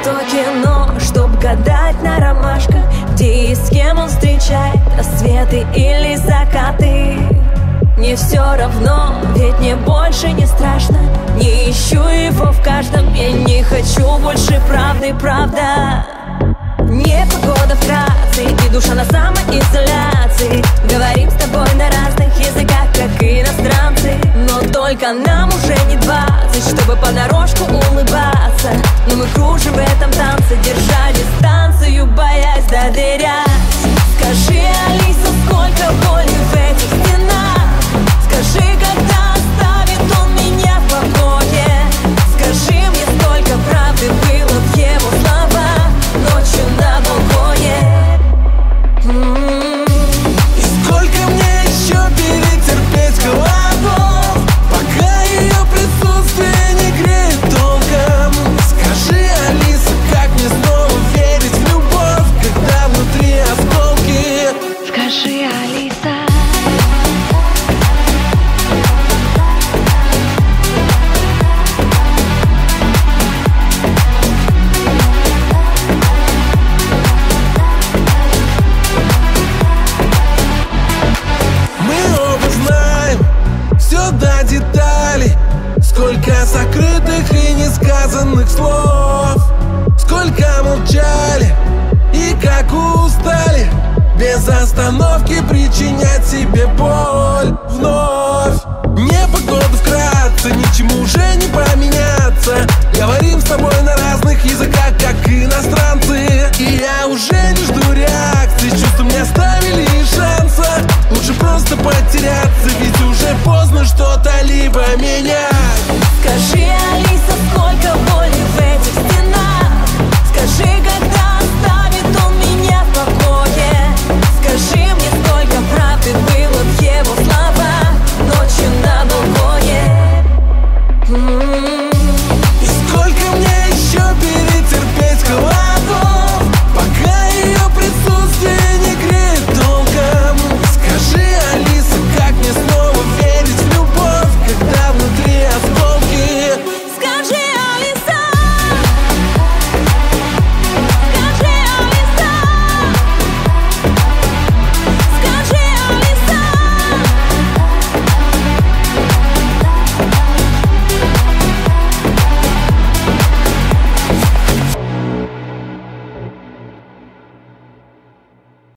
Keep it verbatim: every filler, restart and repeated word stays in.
то кино, чтоб гадать на ромашках, где и с кем он встречает рассветы или закаты. Мне все равно, ведь мне больше не страшно. Не ищу его в каждом, я не хочу больше правды, правда. Не погода вкратце, и душа на самоизоляции. Говорим с тобой на разных языках, как иностранцы. Но только нам уже не двадцать, чтобы понарошку улыбаться. Но мы кружим в этом танце, держа дистанцию, боясь доверять. Скажи, Алиса, сколько боли в этих стенах? Скажи, когда оставит он меня в покое? Скажи мне, сколько правды было в его словах ночью на балконе. М-м-м. И сколько мне еще перетерпеть холодов, пока ее присутствие не греет толком? Скажи, Алиса, как мне снова верить в любовь, когда внутри осколки? Скажи, Алиса. До деталей, сколько сокрытых и несказанных слов, сколько молчали и как устали без остановки причинять себе боль вновь. Непогода вкратце, ничему уже не поменяться. Говорим с тобой на разных языках, как иностранцы. И я уже не жду реакции, чувством не оставили шанса. Лучше просто потеряться, ведь уже поздно что-то либо менять. Скажи,